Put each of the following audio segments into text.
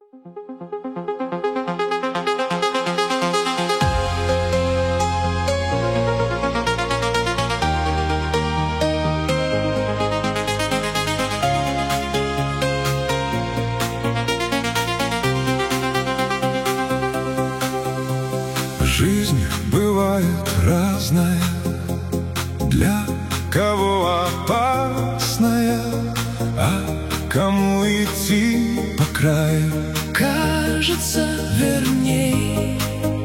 Жизнь бывает разная, для кого опасная, а кому идти по краю кажется верней.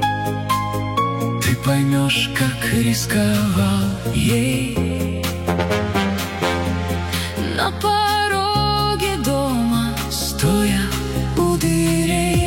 Ты поймешь, как рисковал ей. На пороге дома, стоя у дверей,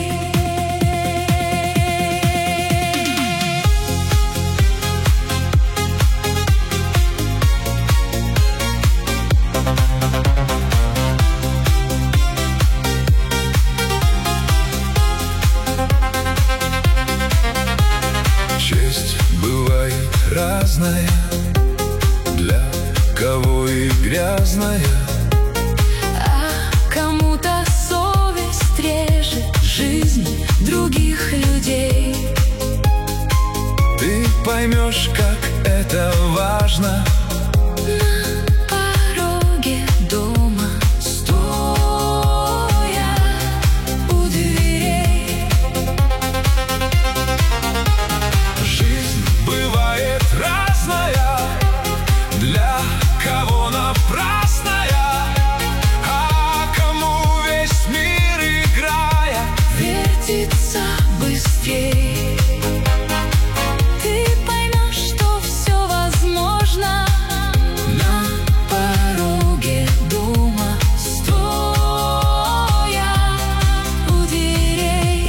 честь бывает разная, для кого и грязная, а кому-то совесть режет жизнь других людей. ты поймешь, как это важно. На пороге дома, стоя у дверей, Жизнь бывает разная, для кого напрасная, а кому весь мир, играя, вертится быстрей. Ты поймешь, что все возможно. На пороге дома, стоя у дверей.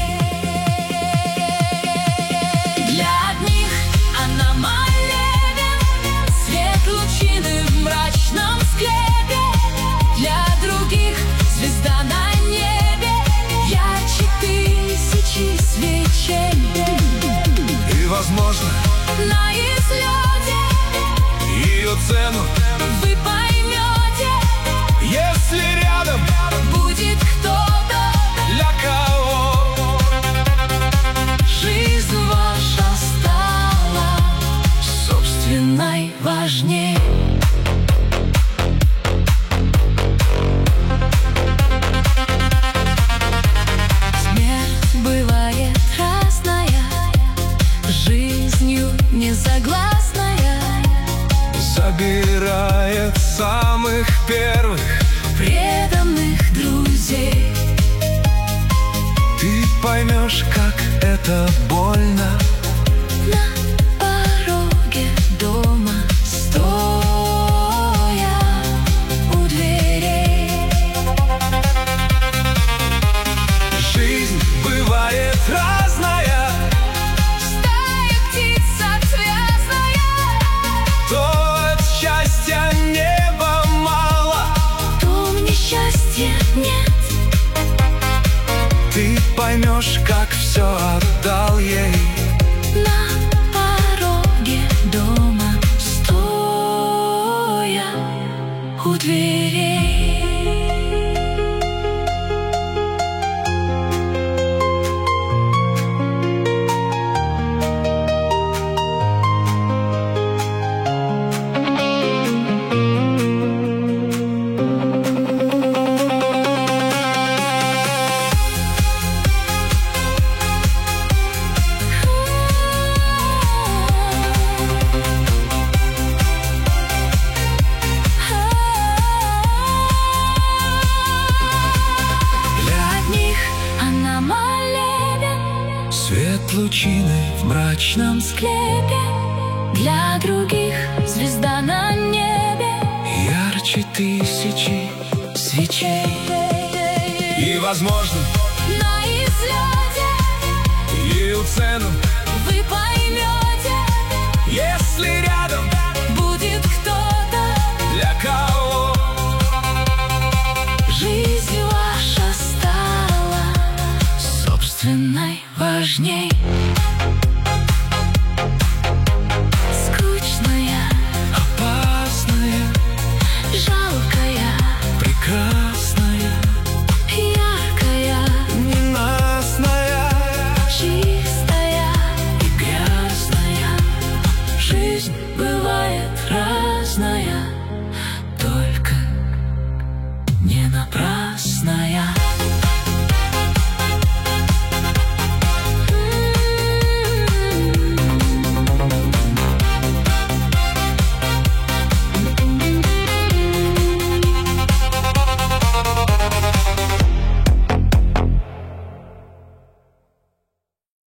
Для одних она молебен, свет лучины в мрачном склепе. Для других звезда на небе, ярче тысячи свечей. и, возможно, На излете ее цену, вы поймете, если рядом будет кто-то, для кого жизнь ваша стала собственной важней. Смерть бывает разная, жизнью несогласная, забирает самых первых. преданных друзей. Ты поймешь, как это больно. На пороге дома, стоя у дверей, Жизнь бывает разная, стая птиц отвязная, то от счастья неба мало. то мне счастья нет. Ты поймешь, как все отдал ей. На пороге дома, стоя у дверей. Свет лучины в мрачном Склепе, для других звезда на небе, ярче тысячи свечей. и, возможно, На излете ее цену, вы поймете, если рядом будет кто-то, для кого жизнь ваша стала собственной важней.